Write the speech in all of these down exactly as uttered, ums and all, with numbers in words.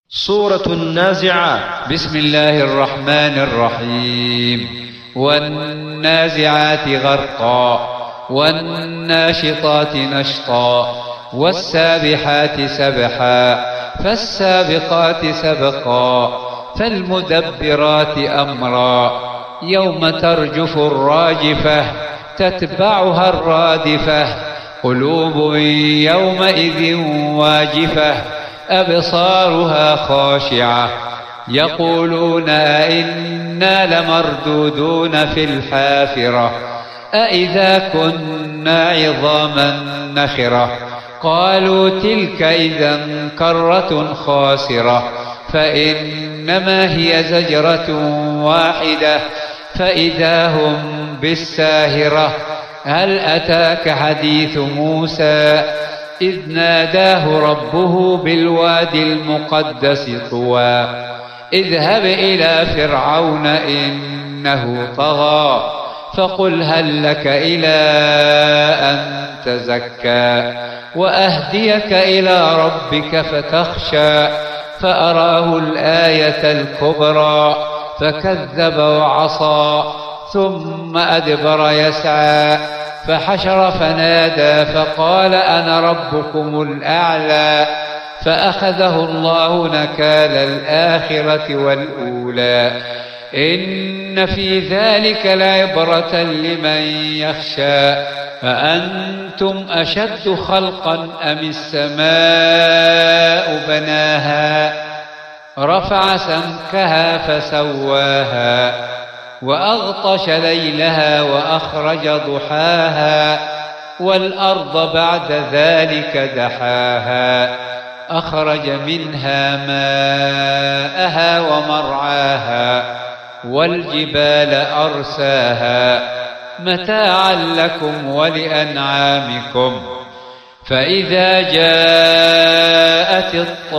سورة النازعات. بسم الله الرحمن الرحيم. والنازعات غرقا والناشطات نشطا والسابحات سبحا فالسابقات سبقا فالمدبرات أمرا يوم ترجف الراجفة تتبعها الرادفة قلوب يومئذ واجفة أبصارها خاشعة يقولون أئنا لمردودون في الحافرة أئذا كنا عظاما نخرة قالوا تلك إذا كرة خاسرة فإنما هي زجرة واحدة فإذا هم بالساهرة هل أتاك حديث موسى إذ ناداه ربه بالوادي المقدس طوى اذهب إلى فرعون إنه طغى فقل هل لك إلى أن تزكى وأهديك إلى ربك فتخشى فأراه الآية الكبرى فكذب وعصى ثم أدبر يسعى فحشر فنادى فقال أنا ربكم الأعلى فأخذه الله نكال الآخرة والأولى إن في ذلك لعبرة لمن يخشى أأنتم أشد خلقا أم السماء بناها رفع سمكها فسواها وأغطش ليلها وأخرج ضحاها والأرض بعد ذلك دحاها أخرج منها ماءها ومرعاها والجبال أرساها متاعا لكم ولأنعامكم فإذا جاءت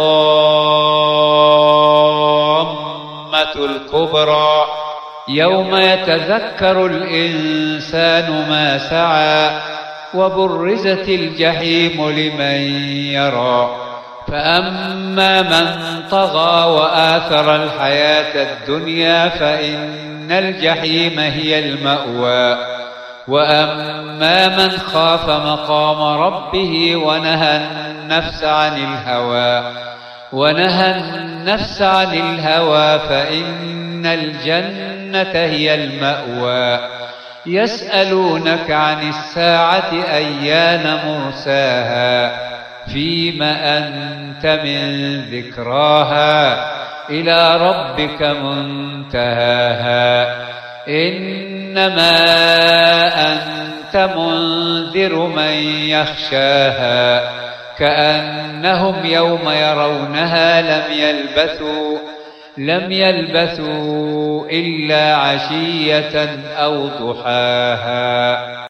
الطامة الكبرى يوم يتذكر الإنسان ما سعى وبرزت الجحيم لمن يرى فأما من طغى وآثر الحياة الدنيا فإن الجحيم هي المأوى وأما من خاف مقام ربه ونهى النفس عن الهوى ونهى النفس عن الهوى فإن الجنة هي المأوى يسألونك عن الساعة أيان مرساها فيم أنت من ذكراها إلى ربك منتهاها إنما أنت منذر من يخشاها كأنهم يوم يرونها لم يلبثوا لم يلبثوا إلا عشية أو ضحاها.